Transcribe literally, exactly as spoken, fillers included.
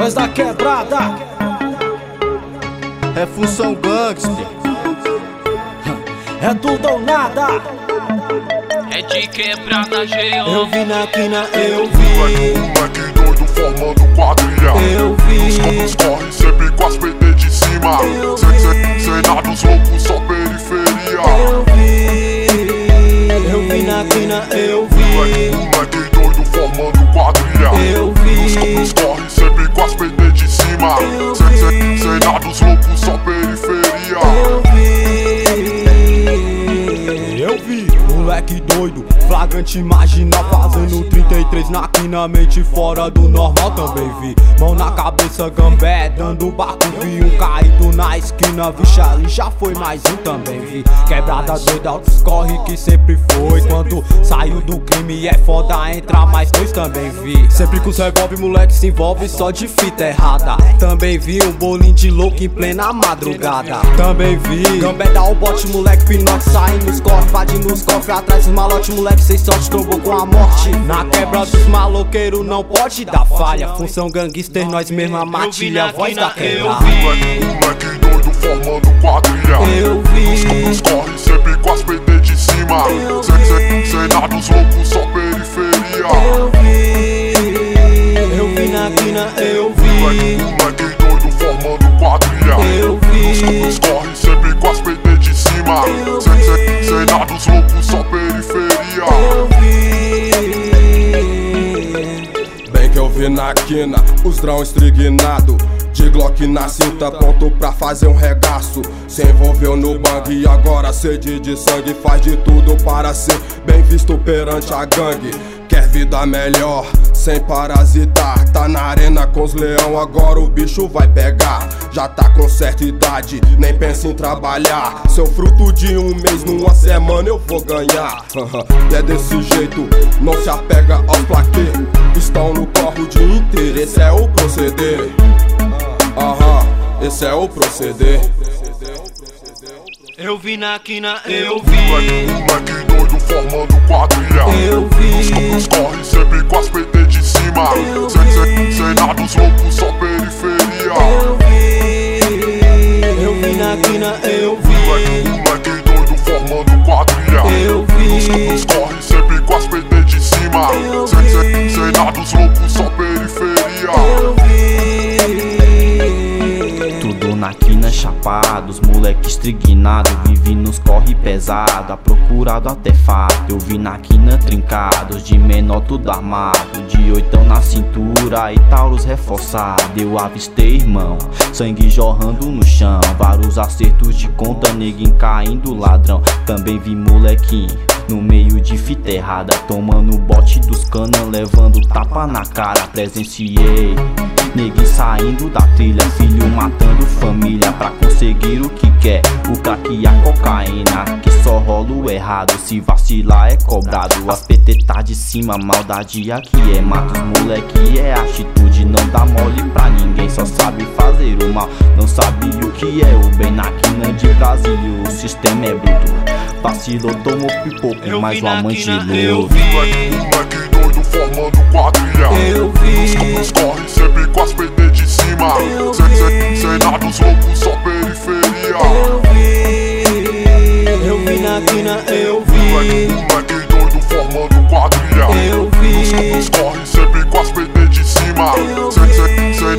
Nós da quebrada é função gangster, é tudo ou nada. É de quebrada, G O. Eu vi na quina, eu vi moleque doido formando quadrilha. Eu vi Os campos correm sempre com as P T de cima. Cenados loucos, só periferia. Eu vi Eu vi na quina, eu vi Moleque doido formando quadrilha. Eu Os vi campos correm sempre com as P T de cima. Cenados loucos, só periferia. Eu vi Eu vi moleque doido, flagrante marginal, fazendo trinta e três na quina, mente fora do normal. Também vi mão na cabeça, gambé, dando barco. Vi um caído na esquina, vixe, ali já foi mais um. Também vi quebrada doida, altos corre que sempre foi. Quando saiu do crime é foda, entra mais dois. Também vi sempre com os revólver, moleque se envolve só de fita errada. Também vi um bolinho de louco em plena madrugada. Também vi gambé dá o bote, moleque pinote saindo nos corre, invadindo os cofres atrás dos malote, moleque sem sorte, trombou com a morte. Na quebra dos maloqueiros não pode dar falha. Função gangster, nós mesmo a matilha, voz da quebrada. Moleque doido formando quadrilha. Eu vi Os campos correm sempre com as P T de cima. Cenados loucos, só periferia. Eu vi Eu vi na quina, eu vi Moleque doido formando quadrilha. Eu Os vi campos correm sempre com as P T de cima. Cenados loucos, só periferia. Eu vi Bem que eu vi na quina, os drão estrignado, de Glock na cinta, pronto pra fazer um regaço. Se envolveu no bang e agora sede de sangue, faz de tudo para ser bem visto perante a gangue. Quer vida melhor, sem parasitar, tá na arena com os leão, agora o bicho vai pegar. Já tá com certa idade, nem pensa em trabalhar. Seu fruto de um mês, numa semana eu vou ganhar. E é desse jeito, não se apega ao plaquê. Estão no corpo o dia inteiro, esse é o proceder. Aham, esse é o proceder. Eu vi na quina, eu vi. Moleque doido formando quadrilha. Eu Os vi campos correm sempre com as P T de cima. Cenados loucos, só periferia. Eu vi Eu vi na quina, eu vi Moleque doido formando quadrilha. Eu Os vi campos correm sempre com as P T de cima. Cenados loucos, só periferia. Eu vi Tudo na quina chapado, os moleque estrignado, vive nos corre pesado, a procura do artefato. Eu vi na quina trincados, de menor tudo armado, de oitão na cintura e tauros reforçado. Eu avistei irmão, sangue jorrando no chão, vários acertos de conta, neguinho caindo ladrão. Também vi molequinho no meio de fita errada, tomando bote dos cana, levando tapa na cara. Presenciei neguinho saindo da trilha, filho matando família pra conseguir o que quer, o crack e a cocaína, que só rola o errado, se vacilar é cobrado. As P T tá de cima, maldade aqui é mato, os moleque é atitude, não dá mole pra ninguém, só sabe fazer o mal, não sabe o que é o bem. Na quina de Brasília o sistema é bruto, vacilou, tomou pipoco, mas uma mãe de luto. Moleque doido formando quadrilha. Eu Os vi campos correm sempre com as P T de cima. Cenados loucos, só periferia. Eu vi Eu vi na quina, eu vi Moleque doido formando quadrilha. Eu Os vi campos correm sempre com as P T de cima.